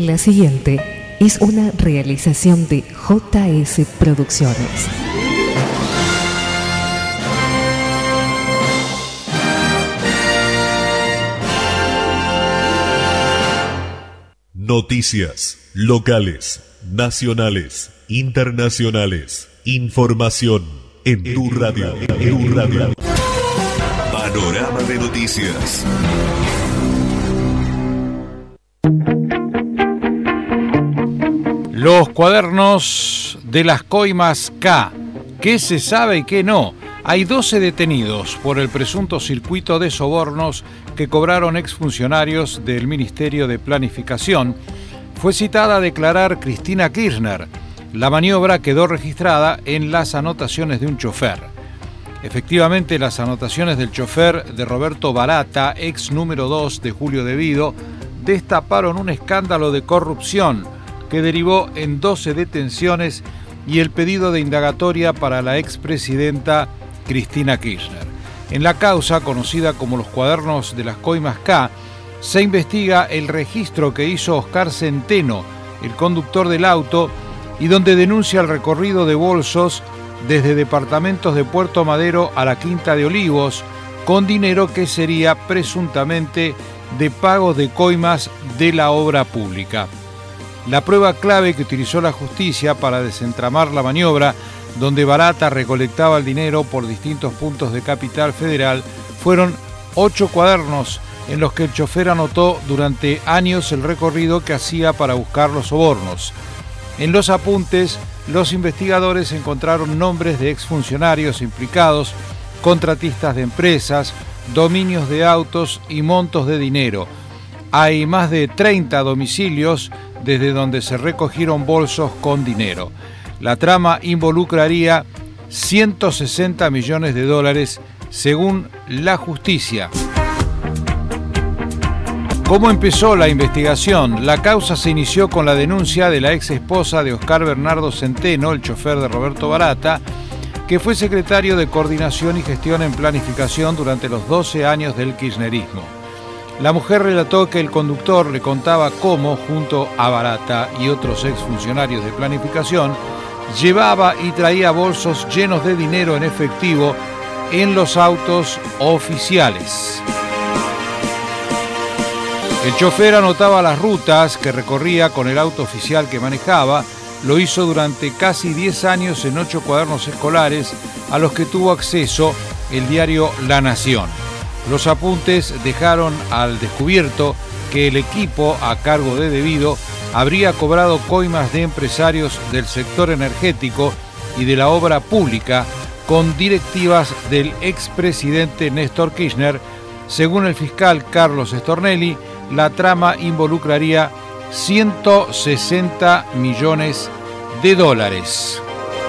La siguiente es una realización de JS Producciones. Noticias locales, nacionales, internacionales. Información en tu radio. Panorama de noticias. Los cuadernos de las coimas K. ¿Qué se sabe y qué no? Hay 12 detenidos por el presunto circuito de sobornos que cobraron exfuncionarios del Ministerio de Planificación. Fue citada a declarar Cristina Kirchner. La maniobra quedó registrada en las anotaciones de un chofer. Efectivamente, las anotaciones del chofer de Roberto Barata, ex número 2 de Julio Devido, destaparon un escándalo de corrupción que derivó en 12 detenciones y el pedido de indagatoria para la expresidenta Cristina Kirchner. En la causa, conocida como los cuadernos de las coimas K, se investiga el registro que hizo Oscar Centeno, el conductor del auto, y donde denuncia el recorrido de bolsos desde departamentos de Puerto Madero a la Quinta de Olivos, con dinero que sería presuntamente de pagos de coimas de la obra pública. La prueba clave que utilizó la justicia para desentramar la maniobra, donde Barata recolectaba el dinero por distintos puntos de Capital Federal, fueron 8 cuadernos en los que el chofer anotó durante años el recorrido que hacía para buscar los sobornos. En los apuntes, los investigadores encontraron nombres de exfuncionarios implicados, contratistas de empresas, dominios de autos y montos de dinero. Hay más de 30 domicilios desde donde se recogieron bolsos con dinero. La trama involucraría 160 millones de dólares, según la justicia. ¿Cómo empezó la investigación? La causa se inició con la denuncia de la ex esposa de Oscar Bernardo Centeno, el chofer de Roberto Barata, que fue secretario de Coordinación y Gestión en Planificación durante los 12 años del kirchnerismo. La mujer relató que el conductor le contaba cómo, junto a Barata y otros exfuncionarios de Planificación, llevaba y traía bolsos llenos de dinero en efectivo en los autos oficiales. El chofer anotaba las rutas que recorría con el auto oficial que manejaba. Lo hizo durante casi 10 años en 8 cuadernos escolares a los que tuvo acceso el diario La Nación. Los apuntes dejaron al descubierto que el equipo a cargo de Devido habría cobrado coimas de empresarios del sector energético y de la obra pública con directivas del expresidente Néstor Kirchner. Según el fiscal Carlos Stornelli, la trama involucraría 160 millones de dólares.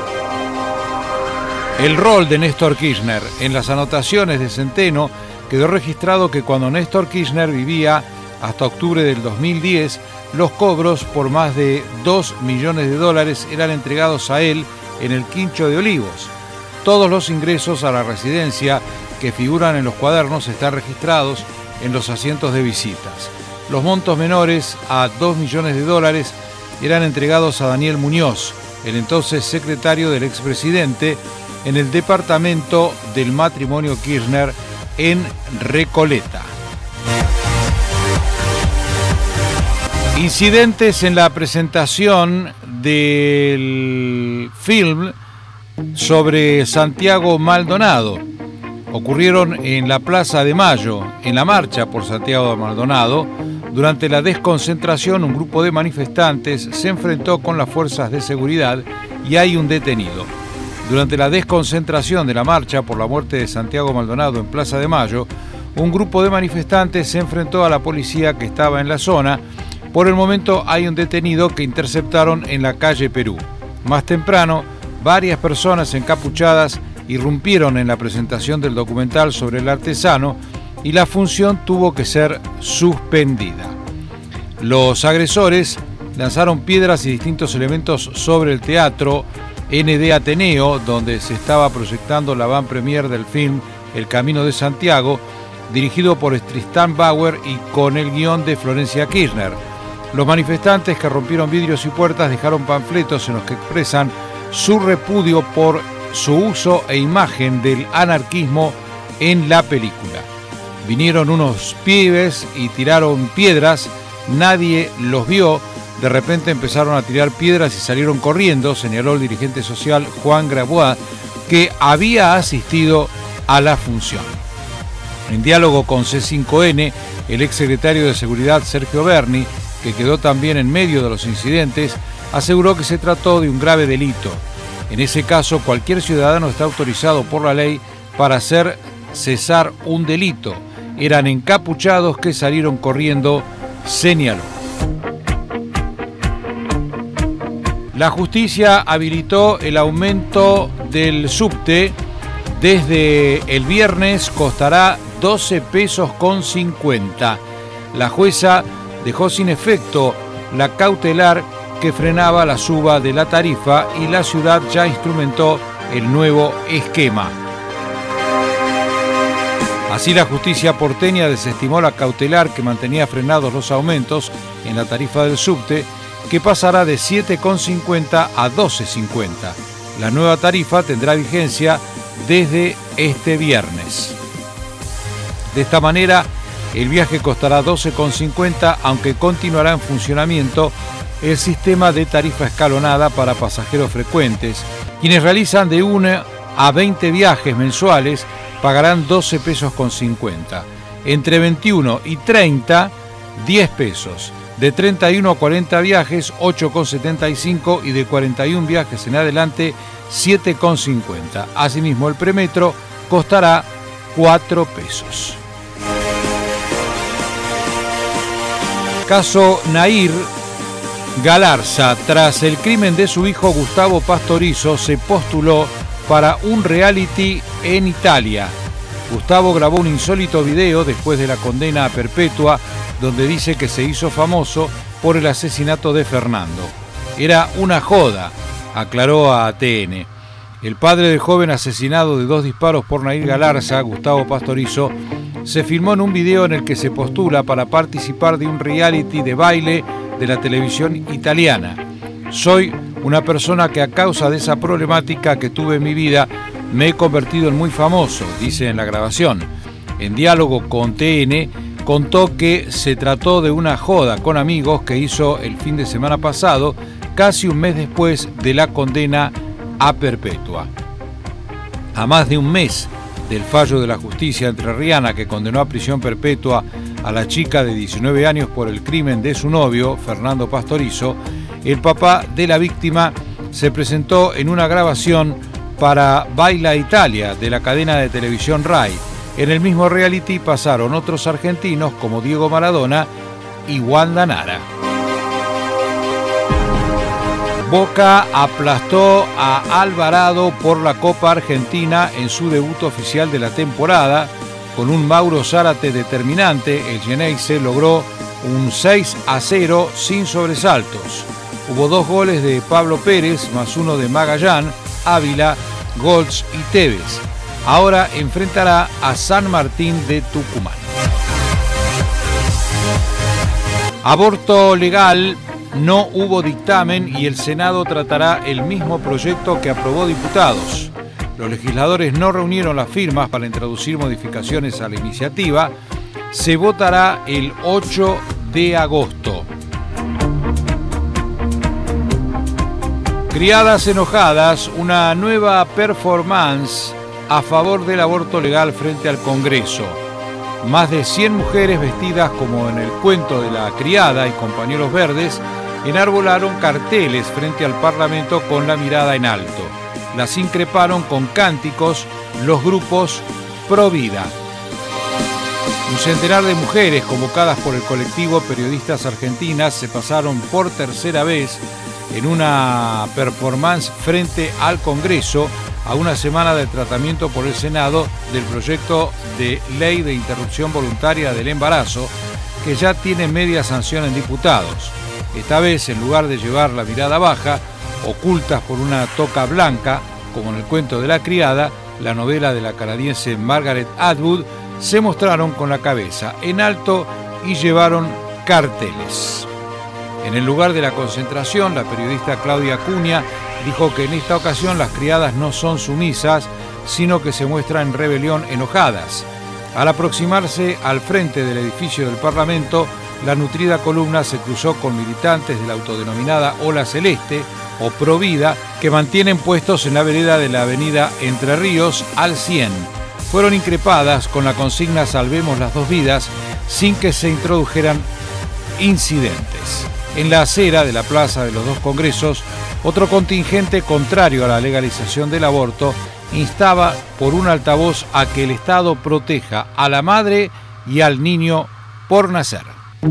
El rol de Néstor Kirchner en las anotaciones de Centeno quedó registrado que cuando Néstor Kirchner vivía hasta octubre del 2010, los cobros por más de 2 millones de dólares eran entregados a él en el Quincho de Olivos. Todos los ingresos a la residencia que figuran en los cuadernos están registrados en los asientos de visitas. Los montos menores a 2 millones de dólares eran entregados a Daniel Muñoz, el entonces secretario del expresidente, en el departamento del matrimonio Kirchner en Recoleta. Incidentes en la presentación del film sobre Santiago Maldonado. Ocurrieron en la Plaza de Mayo, en la marcha por Santiago Maldonado. Durante la desconcentración, un grupo de manifestantes se enfrentó con las fuerzas de seguridad y hay un detenido. Durante la desconcentración de la marcha por la muerte de Santiago Maldonado en Plaza de Mayo, un grupo de manifestantes se enfrentó a la policía que estaba en la zona. Por el momento hay un detenido que interceptaron en la calle Perú. Más temprano, varias personas encapuchadas irrumpieron en la presentación del documental sobre el artesano y la función tuvo que ser suspendida. Los agresores lanzaron piedras y distintos elementos sobre el teatro ND Ateneo, donde se estaba proyectando la van premier del film El Camino de Santiago, dirigido por Tristan Bauer y con el guión de Florencia Kirchner. Los manifestantes que rompieron vidrios y puertas dejaron panfletos en los que expresan su repudio por su uso e imagen del anarquismo en la película. Vinieron unos pibes y tiraron piedras, nadie los vio, de repente empezaron a tirar piedras y salieron corriendo, señaló el dirigente social Juan Grabois, que había asistido a la función. En diálogo con C5N, el exsecretario de Seguridad Sergio Berni, que quedó también en medio de los incidentes, aseguró que se trató de un grave delito. En ese caso, cualquier ciudadano está autorizado por la ley para hacer cesar un delito. Eran encapuchados que salieron corriendo, señaló. La justicia habilitó el aumento del subte. Desde el viernes costará 12 pesos con 50. La jueza dejó sin efecto la cautelar que frenaba la suba de la tarifa y la ciudad ya instrumentó el nuevo esquema. Así, la justicia porteña desestimó la cautelar que mantenía frenados los aumentos en la tarifa del subte, que pasará de 7,50 a 12,50. La nueva tarifa tendrá vigencia desde este viernes. De esta manera, el viaje costará 12,50, aunque continuará en funcionamiento el sistema de tarifa escalonada para pasajeros frecuentes. Quienes realizan de 1 a 20 viajes mensuales pagarán 12 pesos con 50. Entre 21 y 30, 10 pesos. De 31 a 40 viajes, 8,75, y de 41 viajes en adelante, 7,50. Asimismo, el premetro costará 4 pesos. Caso Nair Galarza. Tras el crimen de su hijo Gustavo Pastorizo, se postuló para un reality en Italia. Gustavo grabó un insólito video después de la condena a perpetua, donde dice que se hizo famoso por el asesinato de Fernando. Era una joda, aclaró a ATN. El padre del joven asesinado de 2 disparos por Nair Galarza, Gustavo Pastorizo, se filmó en un video en el que se postula para participar de un reality de baile de la televisión italiana. Soy una persona que a causa de esa problemática que tuve en mi vida me he convertido en muy famoso, dice en la grabación. En diálogo con TN, contó que se trató de una joda con amigos que hizo el fin de semana pasado, casi un mes después de la condena a perpetua. A más de un mes del fallo de la justicia entrerriana que condenó a prisión perpetua a la chica de 19 años por el crimen de su novio, Fernando Pastorizo, el papá de la víctima se presentó en una grabación para Baila Italia de la cadena de televisión RAI. En el mismo reality pasaron otros argentinos como Diego Maradona y Wanda Nara. Boca aplastó a Alvarado por la Copa Argentina en su debut oficial de la temporada. Con un Mauro Zárate determinante, el Geneise logró un 6-0 sin sobresaltos. Hubo 2 goles de Pablo Pérez, más uno de Magallán, Ávila, Goltz y Tevez. Ahora enfrentará a San Martín de Tucumán. Aborto legal. No hubo dictamen y el Senado tratará el mismo proyecto que aprobó diputados. Los legisladores no reunieron las firmas para introducir modificaciones a la iniciativa. Se votará el 8 de agosto. Criadas enojadas, una nueva performance a favor del aborto legal frente al Congreso. Más de 100 mujeres vestidas como en el cuento de la criada y con pañuelos verdes enarbolaron carteles frente al Parlamento con la mirada en alto. Las increparon con cánticos los grupos Pro Vida. Un centenar de mujeres convocadas por el colectivo Periodistas Argentinas se pasaron por tercera vez en una performance frente al Congreso a una semana del tratamiento por el Senado del proyecto de ley de interrupción voluntaria del embarazo, que ya tiene media sanción en diputados. Esta vez, en lugar de llevar la mirada baja, ocultas por una toca blanca, como en el cuento de la criada, la novela de la canadiense Margaret Atwood, se mostraron con la cabeza en alto y llevaron carteles. En el lugar de la concentración, la periodista Claudia Acuña dijo que en esta ocasión las criadas no son sumisas, sino que se muestran en rebelión enojadas. Al aproximarse al frente del edificio del Parlamento, la nutrida columna se cruzó con militantes de la autodenominada Ola Celeste o Provida, que mantienen puestos en la vereda de la avenida Entre Ríos al 100. Fueron increpadas con la consigna "Salvemos las dos vidas", sin que se introdujeran incidentes. En la acera de la Plaza de los Dos Congresos, otro contingente contrario a la legalización del aborto instaba por un altavoz a que el Estado proteja a la madre y al niño por nacer.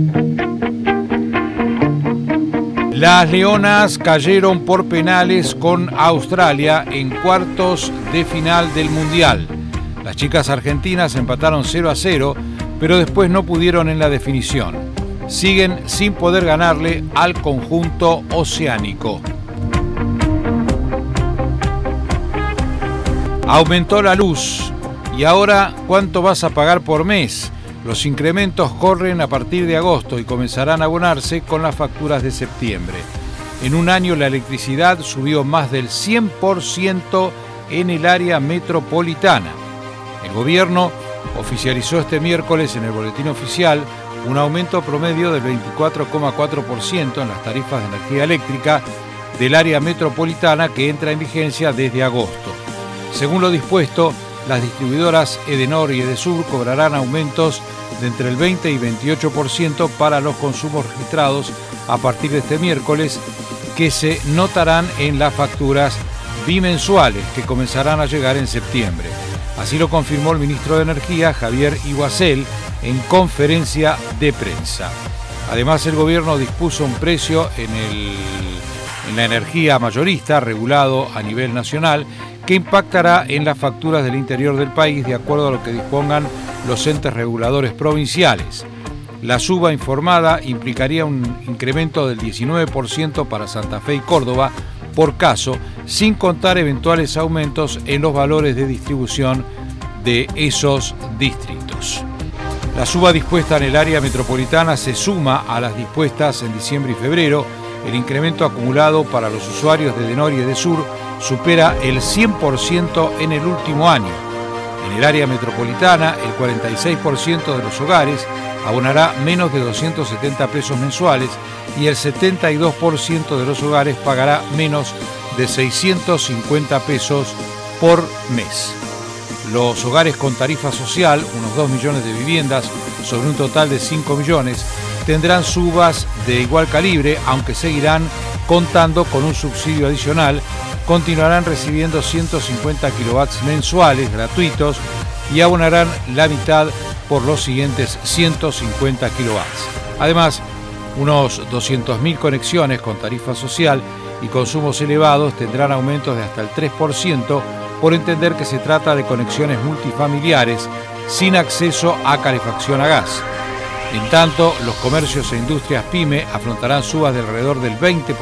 Las Leonas cayeron por penales con Australia en cuartos de final del Mundial. Las chicas argentinas empataron 0-0, pero después no pudieron en la definición. Siguen sin poder ganarle al conjunto oceánico. Aumentó la luz. ¿Y ahora cuánto vas a pagar por mes? Los incrementos corren a partir de agosto y comenzarán a abonarse con las facturas de septiembre. En un año la electricidad subió más del 100% en el área metropolitana. El gobierno oficializó este miércoles en el boletín oficial un aumento promedio del 24,4% en las tarifas de energía eléctrica del área metropolitana que entra en vigencia desde agosto. Según lo dispuesto, las distribuidoras Edenor y Edesur cobrarán aumentos de entre el 20 y 28% para los consumos registrados a partir de este miércoles, que se notarán en las facturas bimensuales que comenzarán a llegar en septiembre. Así lo confirmó el ministro de Energía, Javier Iguacel, en conferencia de prensa. Además, el gobierno dispuso un precio en la energía mayorista regulado a nivel nacional que impactará en las facturas del interior del país de acuerdo a lo que dispongan los entes reguladores provinciales. La suba informada implicaría un incremento del 19% para Santa Fe y Córdoba por caso, sin contar eventuales aumentos en los valores de distribución de esos distritos. La suba dispuesta en el área metropolitana se suma a las dispuestas en diciembre y febrero. El incremento acumulado para los usuarios de Edenor y Edesur supera el 100% en el último año. En el área metropolitana, el 46% de los hogares abonará menos de 270 pesos mensuales y el 72% de los hogares pagará menos de 650 pesos por mes. Los hogares con tarifa social, unos 2 millones de viviendas sobre un total de 5 millones, tendrán subas de igual calibre, aunque seguirán contando con un subsidio adicional. Continuarán recibiendo 150 kilowatts mensuales gratuitos y abonarán la mitad por los siguientes 150 kilowatts. Además, unos 200.000 conexiones con tarifa social y consumos elevados tendrán aumentos de hasta el 3% por entender que se trata de conexiones multifamiliares sin acceso a calefacción a gas. En tanto, los comercios e industrias PYME afrontarán subas de alrededor del 20%.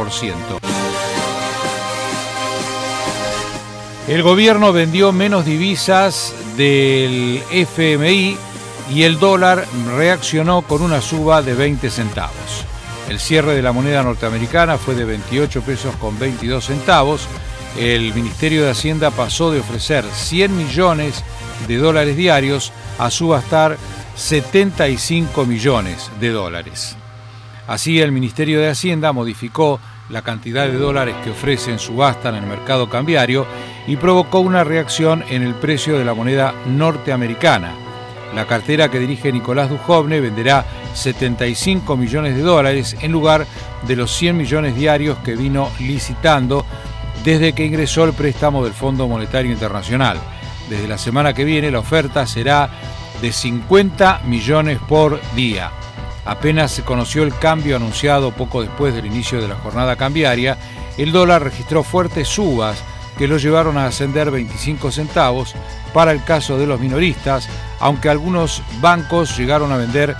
El gobierno vendió menos divisas del FMI y el dólar reaccionó con una suba de 20 centavos. El cierre de la moneda norteamericana fue de 28 pesos con 22 centavos. El Ministerio de Hacienda pasó de ofrecer 100 millones de dólares diarios a subastar 75 millones de dólares. Así, el Ministerio de Hacienda modificó la cantidad de dólares que ofrece en subasta en el mercado cambiario y provocó una reacción en el precio de la moneda norteamericana. La cartera que dirige Nicolás Dujovne venderá 75 millones de dólares en lugar de los 100 millones diarios que vino licitando desde que ingresó el préstamo del Fondo Monetario Internacional. Desde la semana que viene la oferta será de 50 millones por día. Apenas se conoció el cambio anunciado poco después del inicio de la jornada cambiaria, el dólar registró fuertes subas que lo llevaron a ascender 25 centavos para el caso de los minoristas, aunque algunos bancos llegaron a vender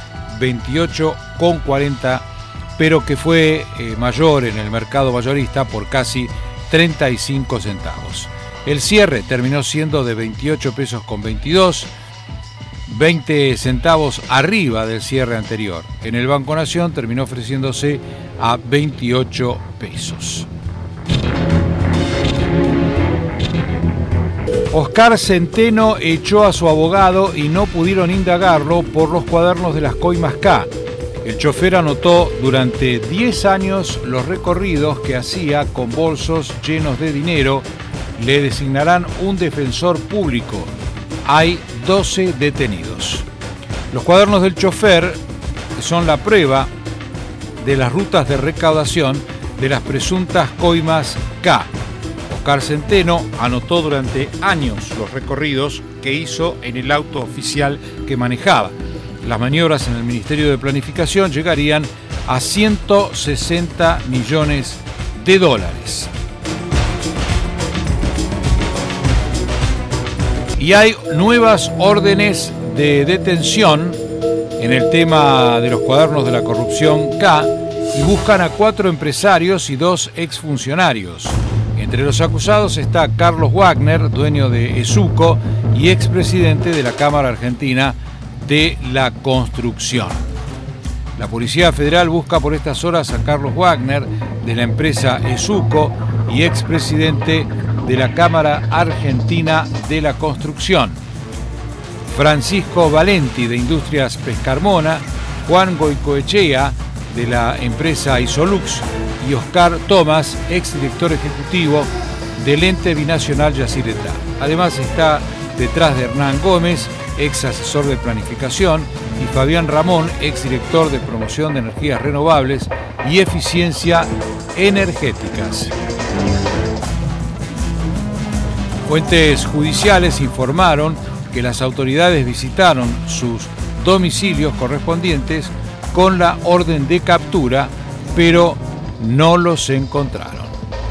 28,40, pero que fue mayor en el mercado mayorista por casi 35 centavos. El cierre terminó siendo de 28 pesos con 22, 20 centavos arriba del cierre anterior. En el Banco Nación terminó ofreciéndose a 28 pesos. Oscar Centeno echó a su abogado y no pudieron indagarlo por los cuadernos de las coimas K. El chofer anotó durante 10 años los recorridos que hacía con bolsos llenos de dinero. Le designarán un defensor público. Hay 12 detenidos. Los cuadernos del chofer son la prueba de las rutas de recaudación de las presuntas coimas K. Oscar Centeno anotó durante años los recorridos que hizo en el auto oficial que manejaba. Las maniobras en el Ministerio de Planificación llegarían a 160 millones de dólares. Y hay nuevas órdenes de detención en el tema de los cuadernos de la corrupción K y buscan a 4 empresarios y 2 exfuncionarios. Entre los acusados está Carlos Wagner, dueño de Esuco y expresidente de la Cámara Argentina de la Construcción. La Policía Federal busca por estas horas a Carlos Wagner de la empresa Esuco y expresidente de la Cámara Argentina de la Construcción. Francisco Valenti de Industrias Pescarmona, Juan Goicoechea de la empresa Isolux y Oscar Tomás, exdirector ejecutivo del ente binacional Yacyretá. Además está detrás de Hernán Gómez, ex asesor de planificación, y Fabián Ramón, exdirector de promoción de energías renovables y eficiencia energéticas. Fuentes judiciales informaron que las autoridades visitaron sus domicilios correspondientes con la orden de captura, pero no los encontraron.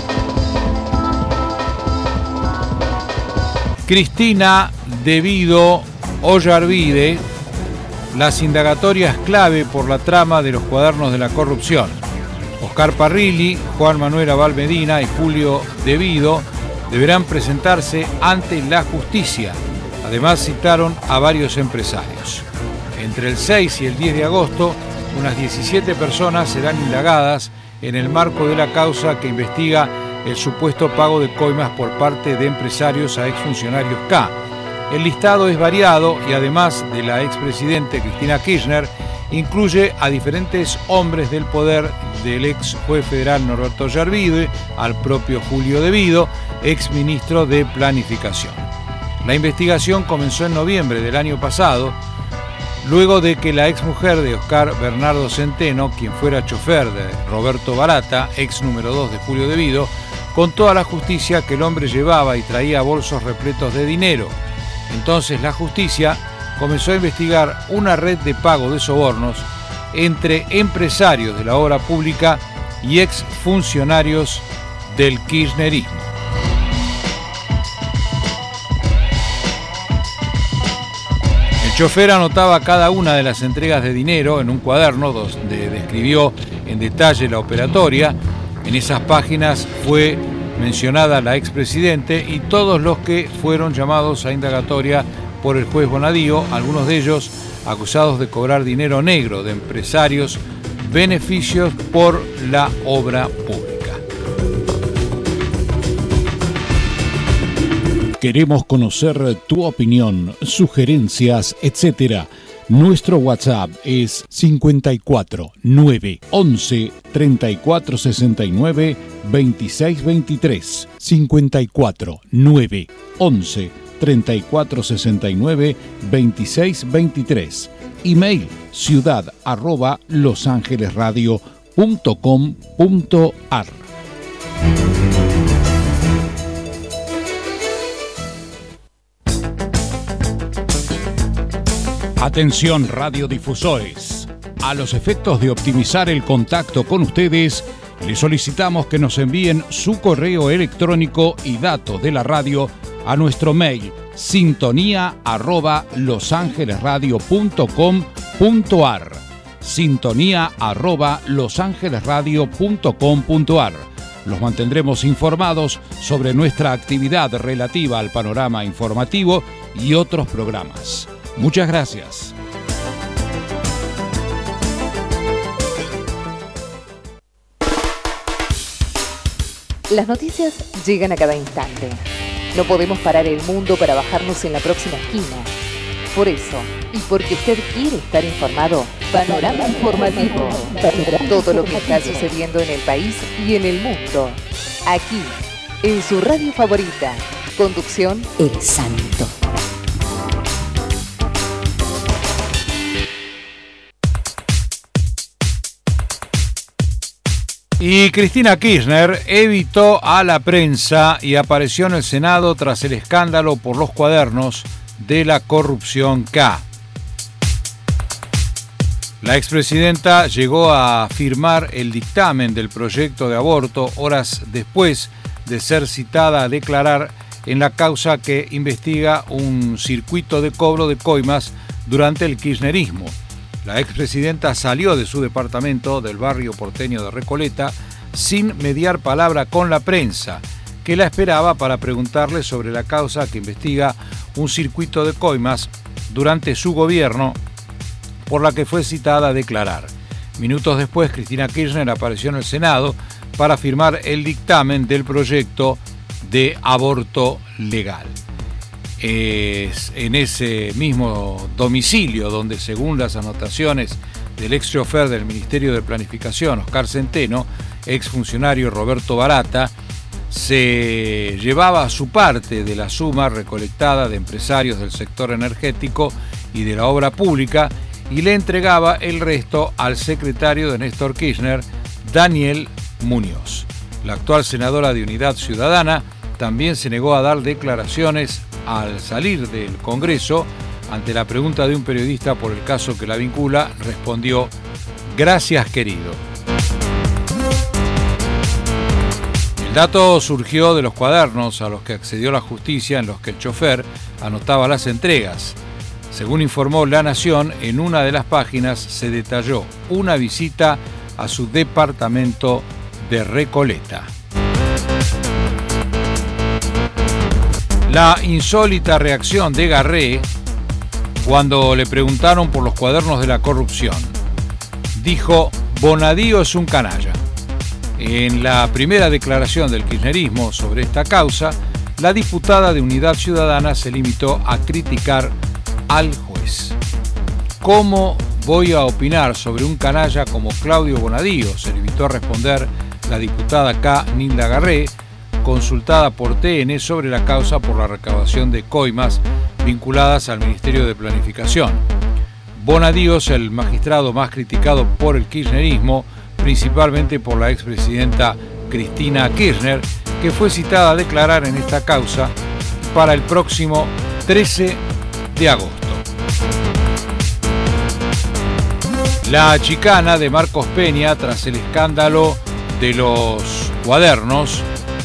Cristina Devido Ollarvide, las indagatorias clave por la trama de los cuadernos de la corrupción. Oscar Parrilli, Juan Manuel Abal Medina y Julio Devido deberán presentarse ante la justicia. Además citaron a varios empresarios. Entre el 6 y el 10 de agosto, unas 17 personas serán indagadas en el marco de la causa que investiga el supuesto pago de coimas por parte de empresarios a exfuncionarios K. El listado es variado y además de la expresidente Cristina Kirchner, incluye a diferentes hombres del poder, del ex juez federal Norberto Ollarvide al propio Julio Devido, ex ministro de Planificación. La investigación comenzó en noviembre del año pasado, luego de que la exmujer de Oscar Bernardo Centeno, quien fuera chofer de Roberto Barata, ex número 2 de Julio Devido, contó a la justicia que el hombre llevaba y traía bolsos repletos de dinero. Entonces la justicia comenzó a investigar una red de pago de sobornos entre empresarios de la obra pública y exfuncionarios del kirchnerismo. El chofer anotaba cada una de las entregas de dinero en un cuaderno donde describió en detalle la operatoria. En esas páginas fue mencionada la expresidente y todos los que fueron llamados a indagatoria por el juez Bonadío, algunos de ellos acusados de cobrar dinero negro de empresarios, beneficios por la obra pública. Queremos conocer tu opinión, sugerencias, etc. Nuestro WhatsApp es 54 9 11 34 69 26 23. 54 9 11 34 69 26 23. Email ciudad@losangelesradio.com.ar. Atención radiodifusores. A los efectos de optimizar el contacto con ustedes, les solicitamos que nos envíen su correo electrónico y datos de la radio a nuestro mail sintonía@losangelesradio.com.ar. sintonía@losangelesradio.com.ar. Los mantendremos informados sobre nuestra actividad relativa al panorama informativo y otros programas. Muchas gracias. Las noticias llegan a cada instante. No podemos parar el mundo para bajarnos en la próxima esquina. Por eso, y porque usted quiere estar informado, Panorama Informativo. Todo lo que está sucediendo en el país y en el mundo. Aquí, en su radio favorita. Conducción El Santo. Y Cristina Kirchner evitó a la prensa y apareció en el Senado tras el escándalo por los cuadernos de la corrupción K. La expresidenta llegó a firmar el dictamen del proyecto de aborto horas después de ser citada a declarar en la causa que investiga un circuito de cobro de coimas durante el kirchnerismo. La expresidenta salió de su departamento del barrio porteño de Recoleta sin mediar palabra con la prensa, que la esperaba para preguntarle sobre la causa que investiga un circuito de coimas durante su gobierno, por la que fue citada a declarar. Minutos después, Cristina Kirchner apareció en el Senado para firmar el dictamen del proyecto de aborto legal. Es en ese mismo domicilio donde, según las anotaciones del ex chofer del Ministerio de Planificación, Oscar Centeno, ex funcionario Roberto Barata, se llevaba su parte de la suma recolectada de empresarios del sector energético y de la obra pública y le entregaba el resto al secretario de Néstor Kirchner, Daniel Muñoz. La actual senadora de Unidad Ciudadana también se negó a dar declaraciones al salir del Congreso. Ante la pregunta de un periodista por el caso que la vincula, respondió: "Gracias, querido". El dato surgió de los cuadernos a los que accedió la justicia, en los que el chofer anotaba las entregas. Según informó La Nación, en una de las páginas se detalló una visita a su departamento de Recoleta. La insólita reacción de Garré cuando le preguntaron por los cuadernos de la corrupción. Dijo: "Bonadío es un canalla". En la primera declaración del kirchnerismo sobre esta causa, la diputada de Unidad Ciudadana se limitó a criticar al juez. ¿Cómo voy a opinar sobre un canalla como Claudio Bonadío?, se limitó a responder la diputada K. Nilda Garré, consultada por TN sobre la causa por la recaudación de coimas vinculadas al Ministerio de Planificación. Bonadío es el magistrado más criticado por el kirchnerismo, principalmente por la expresidenta Cristina Kirchner, que fue citada a declarar en esta causa para el próximo 13 de agosto. La chicana de Marcos Peña tras el escándalo de los cuadernos.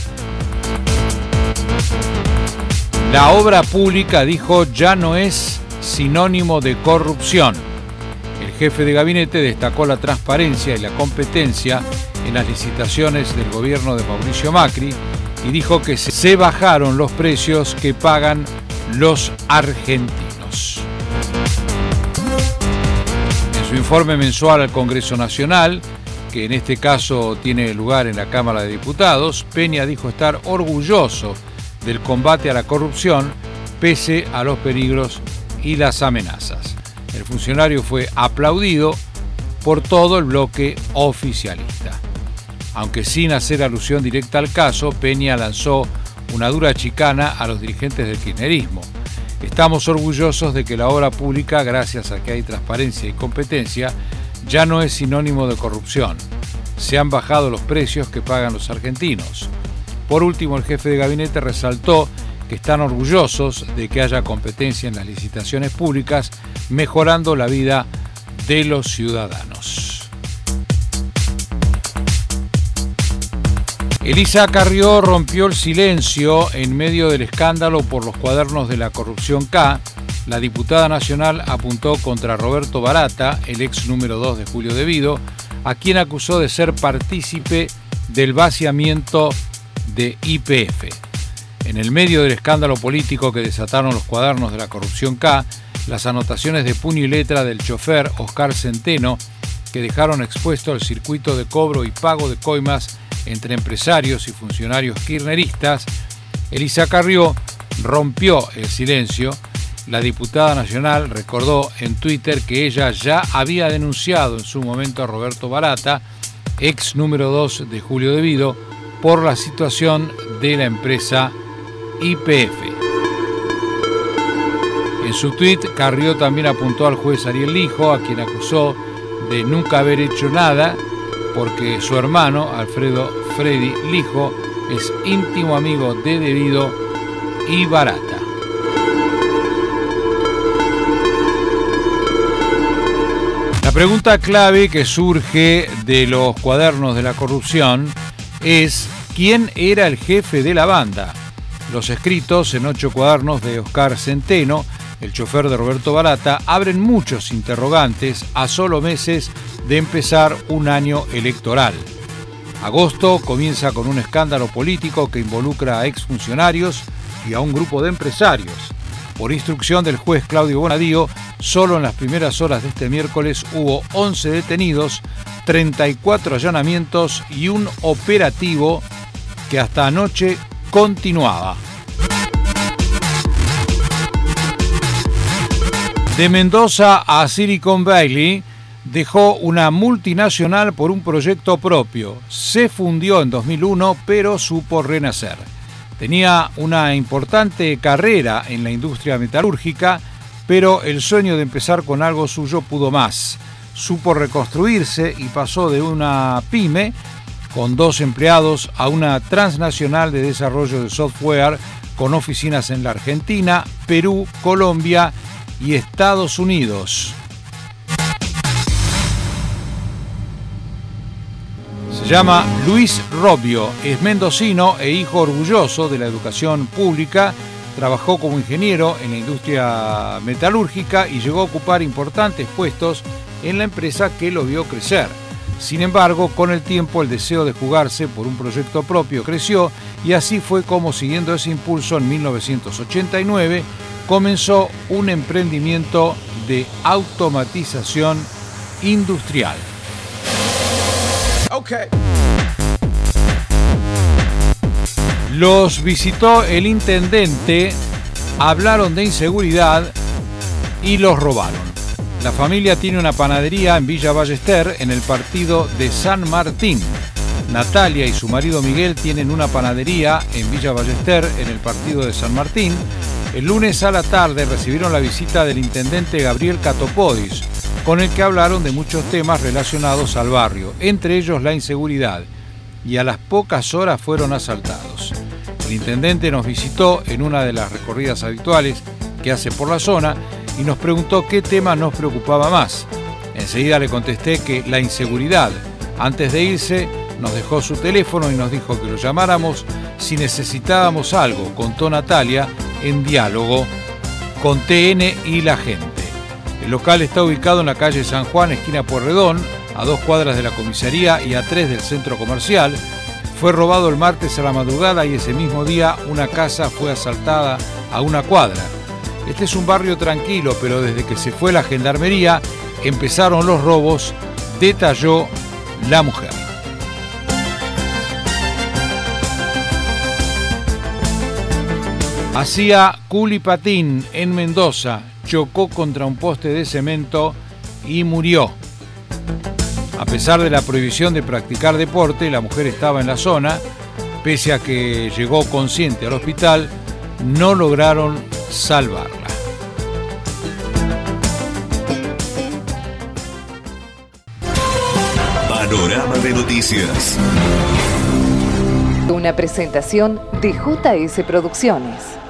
La obra pública, dijo, ya no es sinónimo de corrupción. El jefe de gabinete destacó la transparencia y la competencia en las licitaciones del gobierno de Mauricio Macri y dijo que se bajaron los precios que pagan los argentinos. En su informe mensual al Congreso Nacional, que en este caso tiene lugar en la Cámara de Diputados, Peña dijo estar orgulloso del combate a la corrupción pese a los peligros y las amenazas. El funcionario fue aplaudido por todo el bloque oficialista. Aunque sin hacer alusión directa al caso, Peña lanzó una dura chicana a los dirigentes del kirchnerismo. Estamos orgullosos de que la obra pública, gracias a que hay transparencia y competencia, ya no es sinónimo de corrupción. Se han bajado los precios que pagan los argentinos. Por último, el jefe de gabinete resaltó que están orgullosos de que haya competencia en las licitaciones públicas, mejorando la vida de los ciudadanos. Elisa Carrió rompió el silencio en medio del escándalo por los cuadernos de la corrupción K. La diputada nacional apuntó contra Roberto Barata, el ex número 2 de Julio De Vido, a quien acusó de ser partícipe del vaciamiento de YPF. En el medio del escándalo político que desataron los cuadernos de la corrupción K, las anotaciones de puño y letra del chofer Oscar Centeno, que dejaron expuesto el circuito de cobro y pago de coimas entre empresarios y funcionarios kirchneristas, Elisa Carrió rompió el silencio. La diputada nacional recordó en Twitter que ella ya había denunciado en su momento a Roberto Barata, ex número 2 de Julio De Vido, por la situación de la empresa YPF. En su tuit, Carrió también apuntó al juez Ariel Lijo, a quien acusó de nunca haber hecho nada, porque su hermano, Alfredo Freddy Lijo, es íntimo amigo de De Vido y Barata. La pregunta clave que surge de los cuadernos de la corrupción es: ¿quién era el jefe de la banda? Los escritos en 8 cuadernos de Oscar Centeno, el chofer de Roberto Barata, abren muchos interrogantes a solo meses de empezar un año electoral. Agosto comienza con un escándalo político que involucra a exfuncionarios y a un grupo de empresarios. Por instrucción del juez Claudio Bonadío, solo en las primeras horas de este miércoles hubo 11 detenidos, 34 allanamientos y un operativo que hasta anoche continuaba. De Mendoza a Silicon Valley dejó una multinacional por un proyecto propio. Se fundió en 2001, pero supo renacer. Tenía una importante carrera en la industria metalúrgica, pero el sueño de empezar con algo suyo pudo más. Supo reconstruirse y pasó de una pyme con 2 empleados a una transnacional de desarrollo de software con oficinas en la Argentina, Perú, Colombia y Estados Unidos. Se llama Luis Robbio, es mendocino e hijo orgulloso de la educación pública. Trabajó como ingeniero en la industria metalúrgica y llegó a ocupar importantes puestos en la empresa que lo vio crecer. Sin embargo, con el tiempo el deseo de jugarse por un proyecto propio creció y así fue como, siguiendo ese impulso, en 1989 comenzó un emprendimiento de automatización industrial. Okay. Los visitó el intendente, hablaron de inseguridad y los robaron. La familia tiene una panadería en Villa Ballester, en el partido de San Martín. Natalia y su marido Miguel tienen una panadería en Villa Ballester, en el partido de San Martín. El lunes a la tarde recibieron la visita del intendente Gabriel Catopodis, con el que hablaron de muchos temas relacionados al barrio, entre ellos la inseguridad, y a las pocas horas fueron asaltados. El intendente nos visitó en una de las recorridas habituales que hace por la zona y nos preguntó qué tema nos preocupaba más. Enseguida le contesté que la inseguridad. Antes de irse, nos dejó su teléfono y nos dijo que lo llamáramos si necesitábamos algo, contó Natalia en diálogo con TN y la gente. El local está ubicado en la calle San Juan, esquina Pueyrredón, a 2 cuadras de la comisaría y a 3 del centro comercial. Fue robado el martes a la madrugada y ese mismo día una casa fue asaltada a 1 cuadra. Este es un barrio tranquilo, pero desde que se fue la gendarmería empezaron los robos, detalló la mujer. Hacía culipatín en Mendoza, chocó contra un poste de cemento y murió. A pesar de la prohibición de practicar deporte, la mujer estaba en la zona. Pese a que llegó consciente al hospital, no lograron salvarla. Panorama de noticias. Una presentación de JS Producciones.